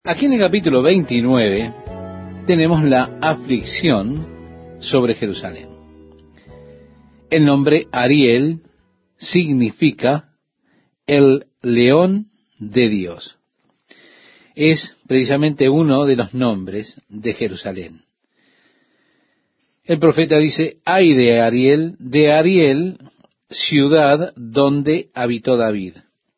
Aquí en el capítulo 29 tenemos la aflicción sobre Jerusalén. El nombre Ariel significa el león de Dios. Es precisamente uno de los nombres de Jerusalén. El profeta dice, ay de Ariel, ciudad donde habitó David.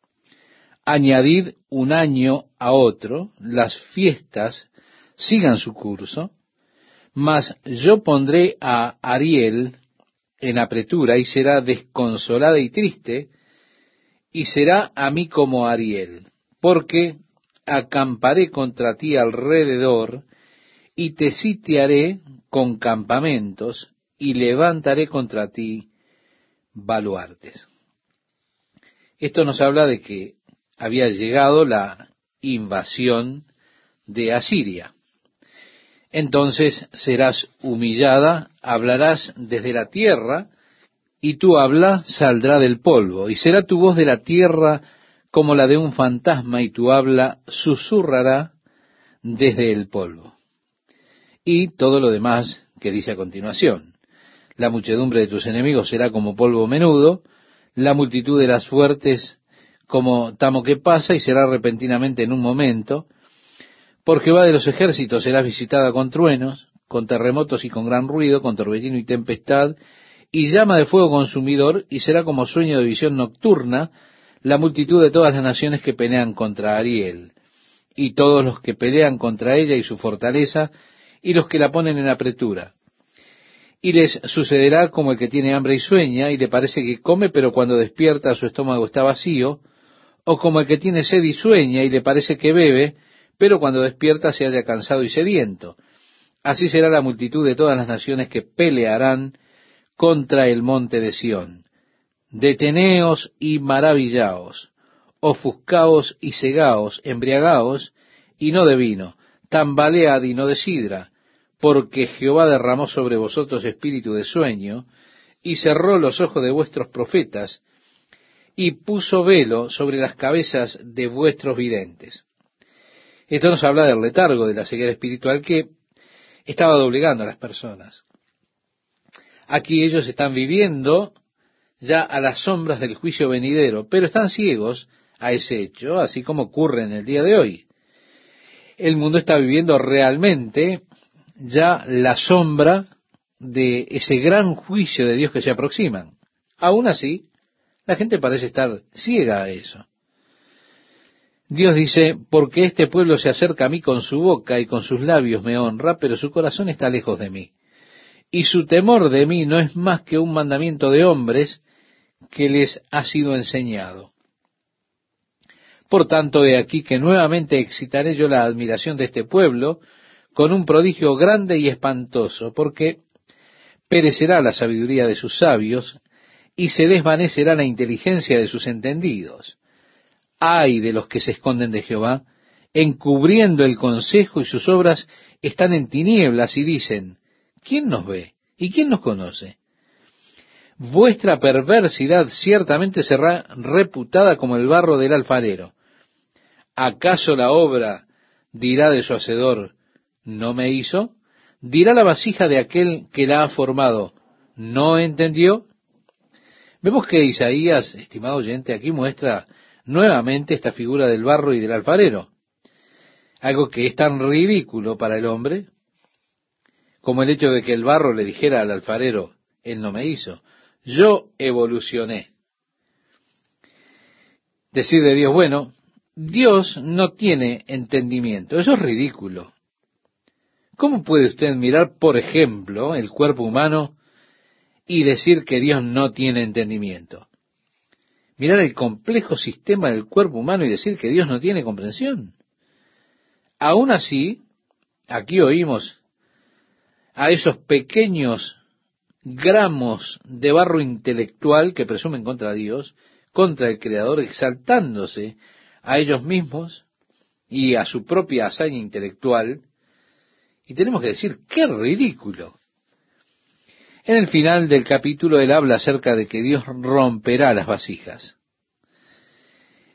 Añadid un año a otro, las fiestas sigan su curso, mas yo pondré a Ariel en apretura y será desconsolada y triste, y será a mí como Ariel, porque acamparé contra ti alrededor, y te sitiaré con campamentos, y levantaré contra ti baluartes. Esto nos habla de que había llegado la invasión de Asiria. Entonces serás humillada, hablarás desde la tierra, y tu habla saldrá del polvo, y será tu voz de la tierra como la de un fantasma, y tu habla susurrará desde el polvo. Y todo lo demás que dice a continuación. La muchedumbre de tus enemigos será como polvo menudo, la multitud de las fuertes como tamo que pasa, y será repentinamente en un momento. Por Jehová de los ejércitos serás visitada con truenos, con terremotos y con gran ruido, con torbellino y tempestad, y llama de fuego consumidor, y será como sueño de visión nocturna la multitud de todas las naciones que pelean contra Ariel, y todos los que pelean contra ella y su fortaleza, y los que la ponen en apretura. Y les sucederá como el que tiene hambre y sueña, y le parece que come, pero cuando despierta su estómago está vacío, o como el que tiene sed y sueña, y le parece que bebe, pero cuando despierta se halla cansado y sediento. Así será la multitud de todas las naciones que pelearán contra el monte de Sión. Deteneos y maravillaos, ofuscaos y cegaos, embriagaos, y no de vino, tambalead y no de sidra, porque Jehová derramó sobre vosotros espíritu de sueño, y cerró los ojos de vuestros profetas, y puso velo sobre las cabezas de vuestros videntes. Esto nos habla del letargo, de la ceguera espiritual que estaba doblegando a las personas. Aquí ellos están viviendo ya a las sombras del juicio venidero, pero están ciegos a ese hecho, así como ocurre en el día de hoy. El mundo está viviendo realmente ya la sombra de ese gran juicio de Dios que se aproxima. Aún así, la gente parece estar ciega a eso. Dios dice, porque este pueblo se acerca a mí con su boca y con sus labios me honra, pero su corazón está lejos de mí. Y su temor de mí no es más que un mandamiento de hombres que les ha sido enseñado. Por tanto, he aquí que nuevamente excitaré yo la admiración de este pueblo con un prodigio grande y espantoso, porque perecerá la sabiduría de sus sabios y se desvanecerá la inteligencia de sus entendidos. Ay de los que se esconden de Jehová, encubriendo el consejo, y sus obras están en tinieblas, y dicen, ¿quién nos ve? ¿Y quién nos conoce? Vuestra perversidad ciertamente será reputada como el barro del alfarero. ¿Acaso la obra dirá de su hacedor, no me hizo? ¿Dirá la vasija de aquel que la ha formado, no entendió? Vemos que Isaías, estimado oyente, aquí muestra nuevamente esta figura del barro y del alfarero. Algo que es tan ridículo para el hombre como el hecho de que el barro le dijera al alfarero, él no me hizo. Yo evolucioné. Decir de Dios, bueno, Dios no tiene entendimiento. Eso es ridículo. ¿Cómo puede usted mirar, por ejemplo, el cuerpo humano y decir que Dios no tiene entendimiento? Mirar el complejo sistema del cuerpo humano y decir que Dios no tiene comprensión. Aún así, aquí oímos a esos pequeños gramos de barro intelectual que presumen contra Dios, contra el Creador, exaltándose a ellos mismos y a su propia hazaña intelectual. Y tenemos que decir, ¡qué ridículo! En el final del capítulo él habla acerca de que Dios romperá las vasijas.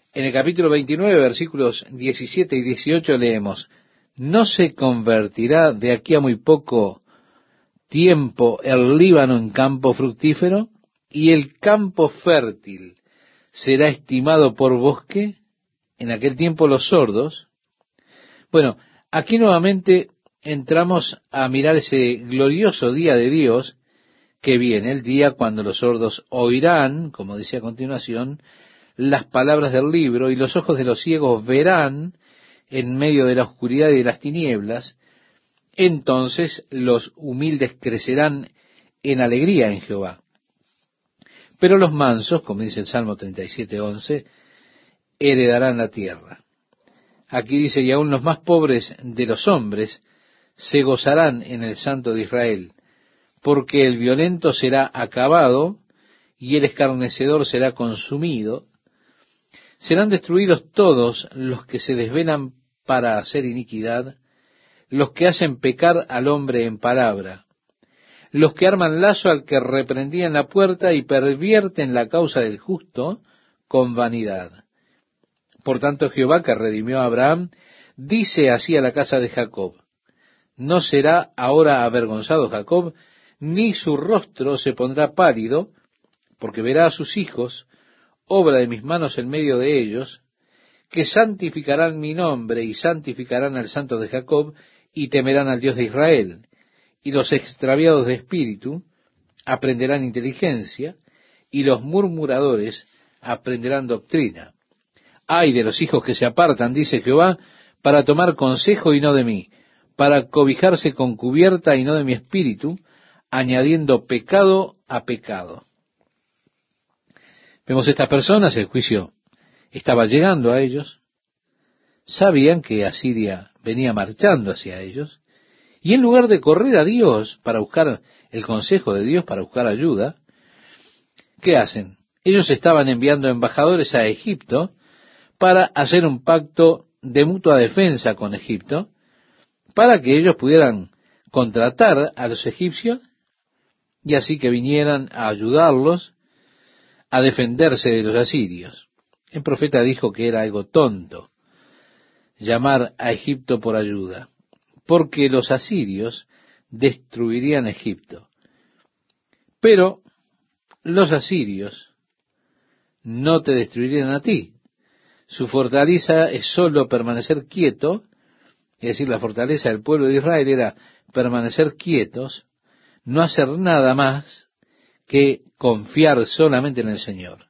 En el capítulo 29, versículos 17 y 18 leemos: ¿No se convertirá de aquí a muy poco tiempo el Líbano en campo fructífero? ¿Y el campo fértil será estimado por bosque? En aquel tiempo los sordos. Bueno, aquí nuevamente entramos a mirar ese glorioso día de Dios que viene, el día cuando los sordos oirán, como dice a continuación, las palabras del libro, y los ojos de los ciegos verán en medio de la oscuridad y de las tinieblas. Entonces los humildes crecerán en alegría en Jehová. Pero los mansos, como dice el Salmo 37:11, heredarán la tierra. Aquí dice: y aún los más pobres de los hombres se gozarán en el Santo de Israel, porque el violento será acabado y el escarnecedor será consumido. Serán destruidos todos los que se desvelan para hacer iniquidad, los que hacen pecar al hombre en palabra, los que arman lazo al que reprendía en la puerta y pervierten la causa del justo con vanidad. Por tanto, Jehová, que redimió a Abraham, dice así a la casa de Jacob: no será ahora avergonzado Jacob, ni su rostro se pondrá pálido, porque verá a sus hijos, obra de mis manos en medio de ellos, que santificarán mi nombre y santificarán al Santo de Jacob, y temerán al Dios de Israel. Y los extraviados de espíritu aprenderán inteligencia, y los murmuradores aprenderán doctrina. Ay de los hijos que se apartan, dice Jehová, para tomar consejo y no de mí, para cobijarse con cubierta y no de mi espíritu, añadiendo pecado a pecado. Vemos estas personas, el juicio estaba llegando a ellos, sabían que Asiria venía marchando hacia ellos, y en lugar de correr a Dios para buscar el consejo de Dios, para buscar ayuda, ¿qué hacen? Ellos estaban enviando embajadores a Egipto para hacer un pacto de mutua defensa con Egipto, para que ellos pudieran contratar a los egipcios y así que vinieran a ayudarlos a defenderse de los asirios. El profeta dijo que era algo tonto llamar a Egipto por ayuda, porque los asirios destruirían Egipto. Pero los asirios no te destruirían a ti. Su fortaleza es solo permanecer quieto, es decir, la fortaleza del pueblo de Israel era permanecer quietos, no hacer nada más que confiar solamente en el Señor.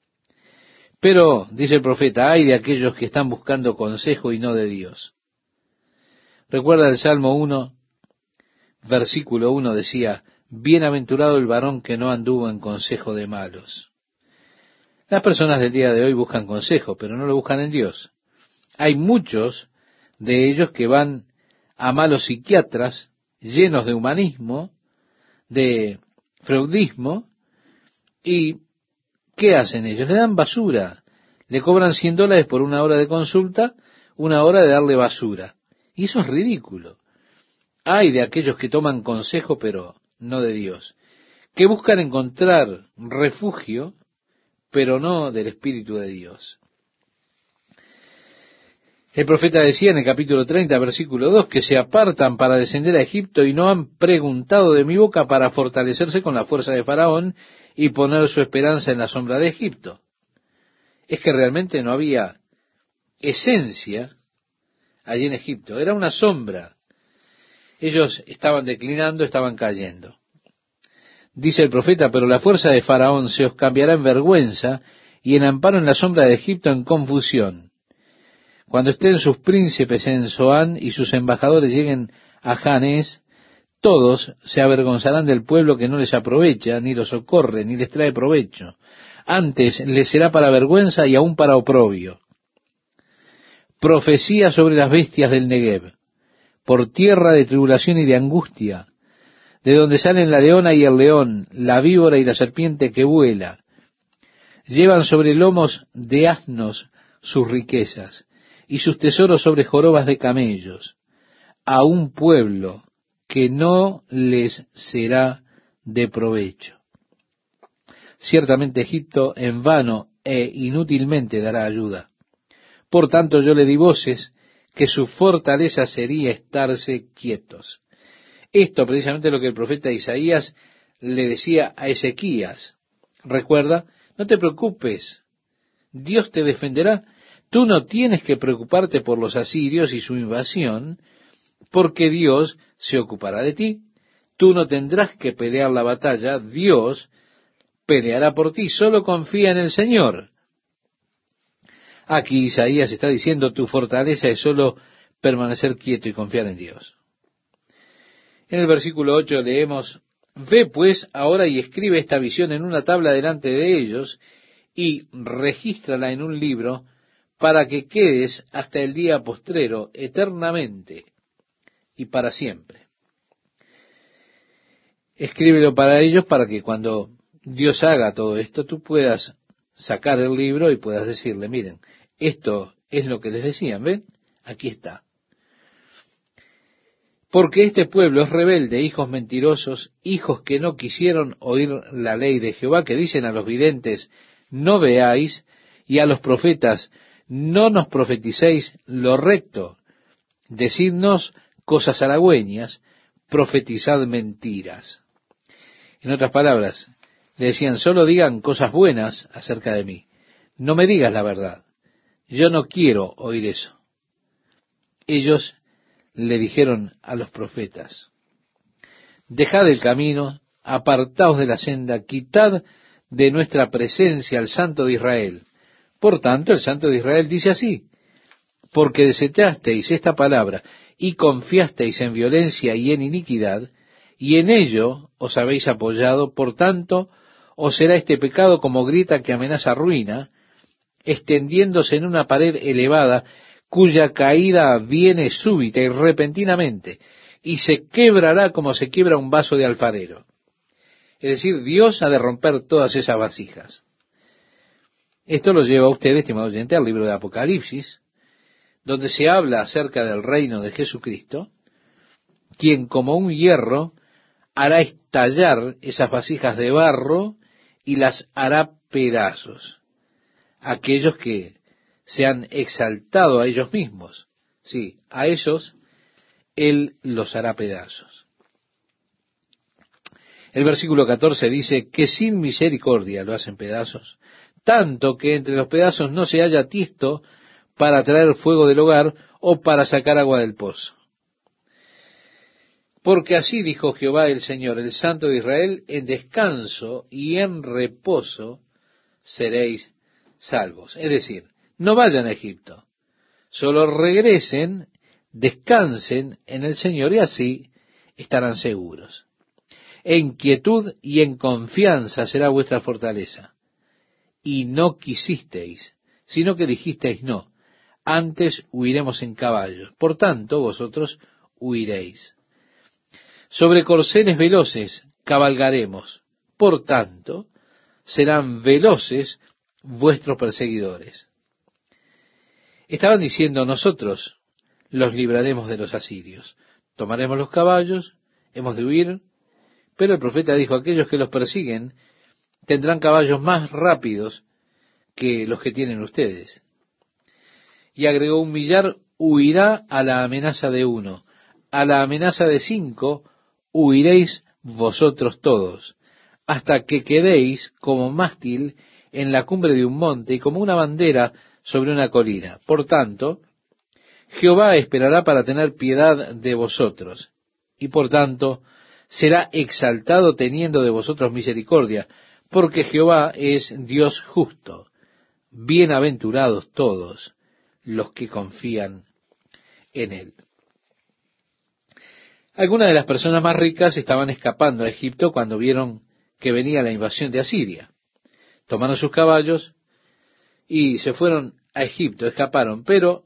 Pero, dice el profeta, ay de aquellos que están buscando consejo y no de Dios. Recuerda el Salmo 1, versículo 1 decía: bienaventurado el varón que no anduvo en consejo de malos. Las personas del día de hoy buscan consejo, pero no lo buscan en Dios. Hay muchos de ellos que van a malos psiquiatras llenos de humanismo, de freudismo, y ¿qué hacen ellos? Le dan basura, le cobran $100 por una hora de consulta, una hora de darle basura. Y eso es ridículo. Hay de aquellos que toman consejo, pero no de Dios, que buscan encontrar refugio, pero no del Espíritu de Dios. El profeta decía en el capítulo 30, versículo 2, que se apartan para descender a Egipto y no han preguntado de mi boca para fortalecerse con la fuerza de Faraón y poner su esperanza en la sombra de Egipto. Es que realmente no había esencia allí en Egipto, era una sombra. Ellos estaban declinando, estaban cayendo. Dice el profeta: pero la fuerza de Faraón se os cambiará en vergüenza, y en amparo en la sombra de Egipto en confusión. Cuando estén sus príncipes en Zoán y sus embajadores lleguen a Janes, todos se avergonzarán del pueblo que no les aprovecha, ni los socorre, ni les trae provecho. Antes les será para vergüenza y aún para oprobio. Profecía sobre las bestias del Negev, por tierra de tribulación y de angustia, de donde salen la leona y el león, la víbora y la serpiente que vuela. Llevan sobre lomos de asnos sus riquezas, y sus tesoros sobre jorobas de camellos, a un pueblo que no les será de provecho. Ciertamente Egipto en vano inútilmente dará ayuda. Por tanto yo le di voces que su fortaleza sería estarse quietos. Esto precisamente es lo que el profeta Isaías le decía a Ezequías. Recuerda, no te preocupes, Dios te defenderá. Tú no tienes que preocuparte por los asirios y su invasión, porque Dios se ocupará de ti. Tú no tendrás que pelear la batalla, Dios peleará por ti. Solo confía en el Señor. Aquí Isaías está diciendo, tu fortaleza es solo permanecer quieto y confiar en Dios. En el versículo 8 leemos, ve pues ahora y escribe esta visión en una tabla delante de ellos y regístrala en un libro para que quedes hasta el día postrero eternamente y para siempre. Escríbelo para ellos para que cuando Dios haga todo esto, tú puedas sacar el libro y puedas decirle, miren, esto es lo que les decían, ¿ven? Aquí está. Porque este pueblo es rebelde, hijos mentirosos, hijos que no quisieron oír la ley de Jehová, que dicen a los videntes, no veáis, y a los profetas, no nos profeticéis lo recto, decidnos cosas halagüeñas, profetizad mentiras. En otras palabras, le decían, solo digan cosas buenas acerca de mí, no me digas la verdad, yo no quiero oír eso. Ellos le dijeron a los profetas, dejad el camino, apartaos de la senda, quitad de nuestra presencia al Santo de Israel. Por tanto, el Santo de Israel dice así, porque desechasteis esta palabra y confiasteis en violencia y en iniquidad, y en ello os habéis apoyado, por tanto, os será este pecado como grieta que amenaza ruina, extendiéndose en una pared elevada, cuya caída viene súbita y repentinamente, y se quebrará como se quiebra un vaso de alfarero. Es decir, Dios ha de romper todas esas vasijas. Esto lo lleva a usted, estimado oyente, al libro de Apocalipsis, donde se habla acerca del reino de Jesucristo, quien como un hierro hará estallar esas vasijas de barro y las hará pedazos. Aquellos que se han exaltado a ellos mismos, sí, a ellos Él los hará pedazos. El versículo 14 dice que sin misericordia lo hacen pedazos, tanto que entre los pedazos no se haya tiesto para traer fuego del hogar o para sacar agua del pozo. Porque así dijo Jehová el Señor, el Santo de Israel, en descanso y en reposo seréis salvos. Es decir, no vayan a Egipto, solo regresen, descansen en el Señor y así estarán seguros. En quietud y en confianza será vuestra fortaleza. Y no quisisteis, sino que dijisteis no, antes huiremos en caballos, por tanto vosotros huiréis. Sobre corceles veloces cabalgaremos, por tanto serán veloces vuestros perseguidores. Estaban diciendo, nosotros los libraremos de los asirios, tomaremos los caballos, hemos de huir, pero el profeta dijo, aquellos que los persiguen tendrán caballos más rápidos que los que tienen ustedes. Y agregó, un millar huirá a la amenaza de uno, a la amenaza de 5 huiréis vosotros todos, hasta que quedéis como mástil en la cumbre de un monte y como una bandera sobre una colina. Por tanto, Jehová esperará para tener piedad de vosotros, y por tanto será exaltado teniendo de vosotros misericordia, porque Jehová es Dios justo. Bienaventurados todos los que confían en Él. Algunas de las personas más ricas estaban escapando a Egipto cuando vieron que venía la invasión de Asiria. Tomaron sus caballos y se fueron a Egipto, escaparon, pero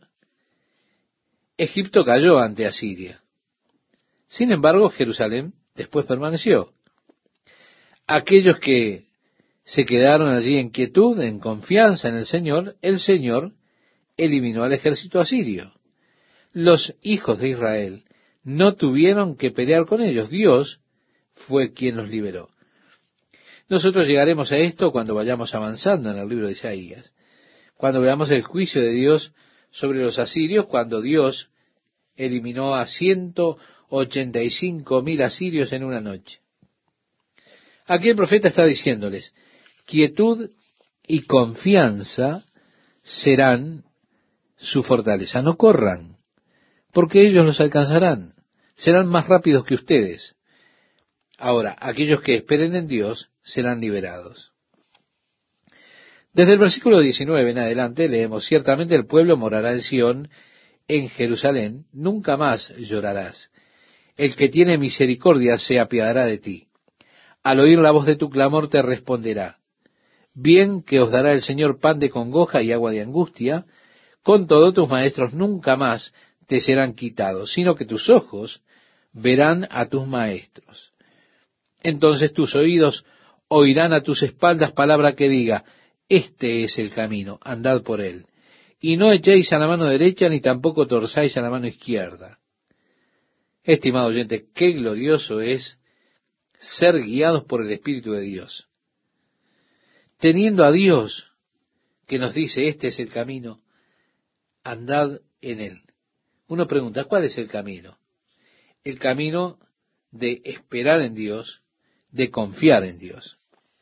Egipto cayó ante Asiria. Sin embargo, Jerusalén después permaneció. Aquellos que se quedaron allí en quietud, en confianza en el Señor eliminó al ejército asirio. Los hijos de Israel no tuvieron que pelear con ellos. Dios fue quien los liberó. Nosotros llegaremos a esto cuando vayamos avanzando en el libro de Isaías, cuando veamos el juicio de Dios sobre los asirios, cuando Dios eliminó a 185.000 asirios en una noche. Aquí el profeta está diciéndoles, quietud y confianza serán su fortaleza. No corran, porque ellos los alcanzarán. Serán más rápidos que ustedes. Ahora, aquellos que esperen en Dios serán liberados. Desde el versículo 19 en adelante leemos, ciertamente el pueblo morará en Sión, en Jerusalén, nunca más llorarás. El que tiene misericordia se apiadará de ti. Al oír la voz de tu clamor te responderá. Bien que os dará el Señor pan de congoja y agua de angustia, con todo tus maestros nunca más te serán quitados, sino que tus ojos verán a tus maestros. Entonces tus oídos oirán a tus espaldas palabra que diga, este es el camino, andad por él. Y no echéis a la mano derecha, ni tampoco torzáis a la mano izquierda. Estimado oyente, qué glorioso es ser guiados por el Espíritu de Dios. Teniendo a Dios que nos dice, este es el camino, andad en él. Uno pregunta, ¿cuál es el camino? El camino de esperar en Dios, de confiar en Dios.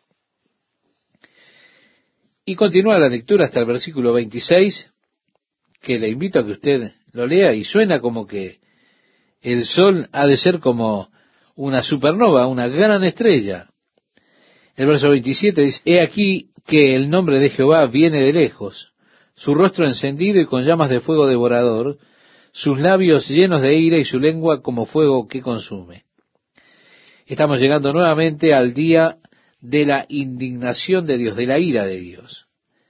Y continúa la lectura hasta el versículo 26, que le invito a que usted lo lea, y suena como que el sol ha de ser como una supernova, una gran estrella. El verso 27 dice, he aquí que el nombre de Jehová viene de lejos, su rostro encendido y con llamas de fuego devorador, sus labios llenos de ira y su lengua como fuego que consume. Estamos llegando nuevamente al día de la indignación de Dios, de la ira de Dios.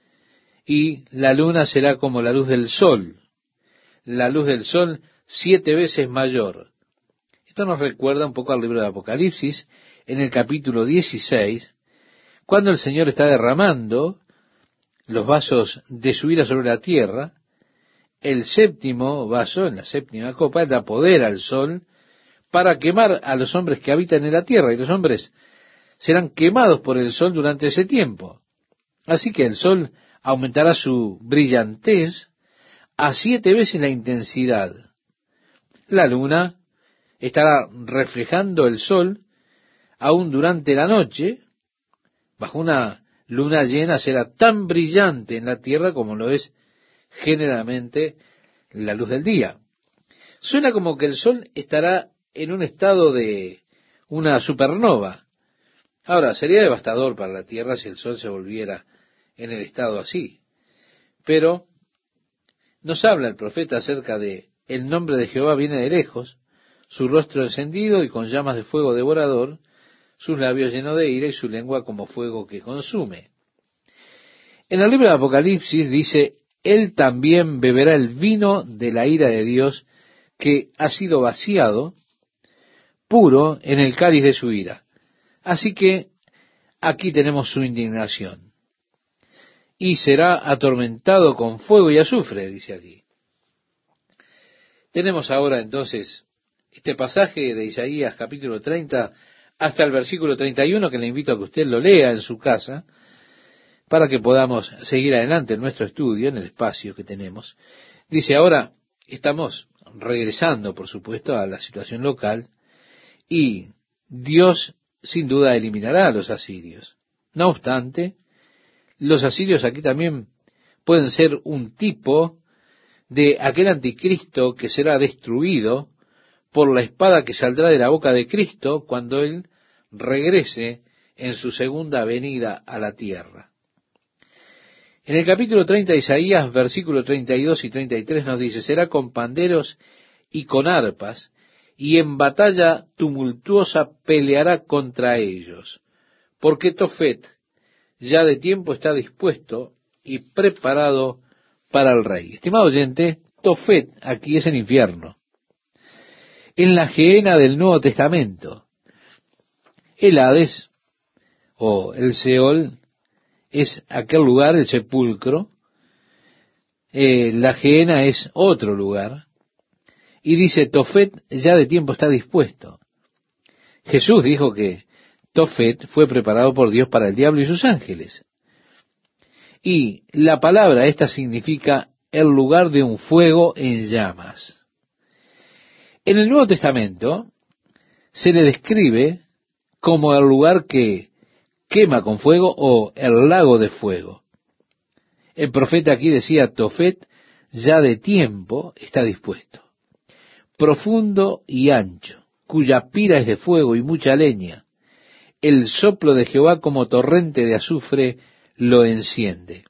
Y la luna será como la luz del sol, la luz del sol 7 veces mayor. Esto nos recuerda un poco al libro de Apocalipsis, en el capítulo 16, cuando el Señor está derramando los vasos de su ira sobre la tierra. El séptimo vaso, en la séptima copa, da poder al sol para quemar a los hombres que habitan en la tierra, y los hombres serán quemados por el sol durante ese tiempo. Así que el sol aumentará su brillantez a 7 veces la intensidad. La luna estará reflejando el sol aún durante la noche. Bajo una luna llena será tan brillante en la tierra como lo es generalmente la luz del día. Suena como que el sol estará en un estado de una supernova. Ahora, sería devastador para la tierra si el sol se volviera en el estado así. Pero nos habla el profeta acerca de el nombre de Jehová viene de lejos, su rostro encendido y con llamas de fuego devorador, sus labios llenos de ira y su lengua como fuego que consume. En el libro de Apocalipsis dice, él también beberá el vino de la ira de Dios que ha sido vaciado, puro en el cáliz de su ira. Así que aquí tenemos su indignación. Y será atormentado con fuego y azufre, dice aquí. Tenemos ahora entonces este pasaje de Isaías capítulo 30 hasta el versículo 31, que le invito a que usted lo lea en su casa, para que podamos seguir adelante en nuestro estudio, en el espacio que tenemos. Dice, ahora estamos regresando, por supuesto, a la situación local, y Dios sin duda eliminará a los asirios. No obstante, los asirios aquí también pueden ser un tipo de aquel anticristo que será destruido por la espada que saldrá de la boca de Cristo cuando Él regrese en su segunda venida a la tierra. En el capítulo 30 de Isaías, versículos 32 y 33 nos dice, será con panderos y con arpas, y en batalla tumultuosa peleará contra ellos, porque Tofet ya de tiempo está dispuesto y preparado para el rey. Estimado oyente, Tofet aquí es el infierno. En la Gehenna del Nuevo Testamento, el Hades, o el Seol, es aquel lugar, el sepulcro. La Gehenna es otro lugar. Y dice, Tofet ya de tiempo está dispuesto. Jesús dijo que Tofet fue preparado por Dios para el diablo y sus ángeles. Y la palabra esta significa el lugar de un fuego en llamas. En el Nuevo Testamento se le describe como el lugar que quema con fuego o el lago de fuego. El profeta aquí decía, Tofet ya de tiempo está dispuesto, profundo y ancho, cuya pira es de fuego y mucha leña. El soplo de Jehová como torrente de azufre lo enciende.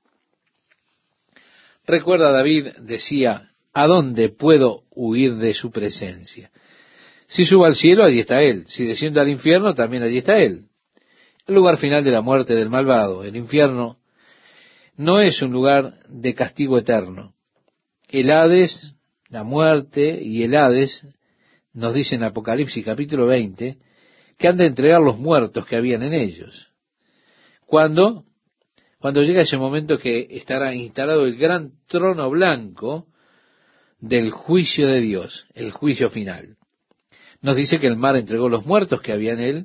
Recuerda, David decía, ¿a dónde puedo huir de su presencia? Si subo al cielo, allí está Él. Si desciendo al infierno, también allí está Él. El lugar final de la muerte del malvado, el infierno, no es un lugar de castigo eterno. El Hades, la muerte y el Hades, nos dice en Apocalipsis capítulo 20, que han de entregar los muertos que habían en ellos. Cuando llega ese momento que estará instalado el gran trono blanco del juicio de Dios, el juicio final. Nos dice que el mar entregó los muertos que había en él,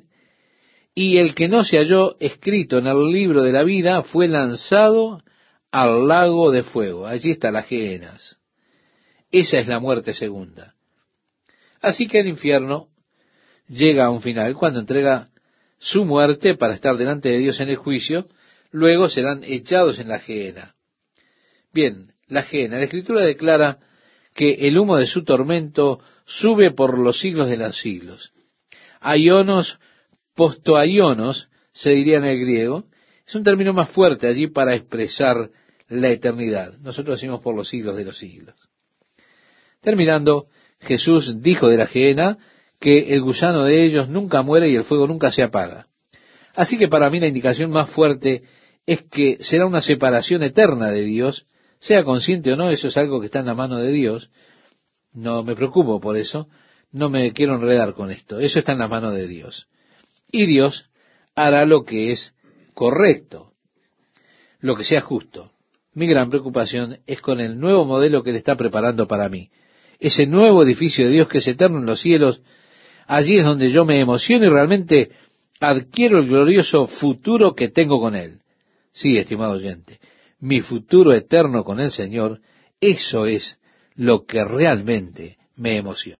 y el que no se halló escrito en el libro de la vida fue lanzado al lago de fuego. Allí está las gehenas. Esa es la muerte segunda. Así que el infierno llega a un final cuando entrega su muerte para estar delante de Dios en el juicio. Luego serán echados en la gehenna. Bien, la gehenna. La Escritura declara que el humo de su tormento sube por los siglos de los siglos. Aionos, postoaionos, se diría en el griego, es un término más fuerte allí para expresar la eternidad. Nosotros decimos por los siglos de los siglos. Terminando, Jesús dijo de la gehenna que el gusano de ellos nunca muere y el fuego nunca se apaga. Así que para mí la indicación más fuerte es que será una separación eterna de Dios, sea consciente o no, eso es algo que está en la mano de Dios. No me preocupo por eso, no me quiero enredar con esto, eso está en la mano de Dios. Y Dios hará lo que es correcto, lo que sea justo. Mi gran preocupación es con el nuevo modelo que Él está preparando para mí. Ese nuevo edificio de Dios que es eterno en los cielos, allí es donde yo me emociono y realmente adquiero el glorioso futuro que tengo con Él. Sí, estimado oyente, mi futuro eterno con el Señor, eso es lo que realmente me emociona.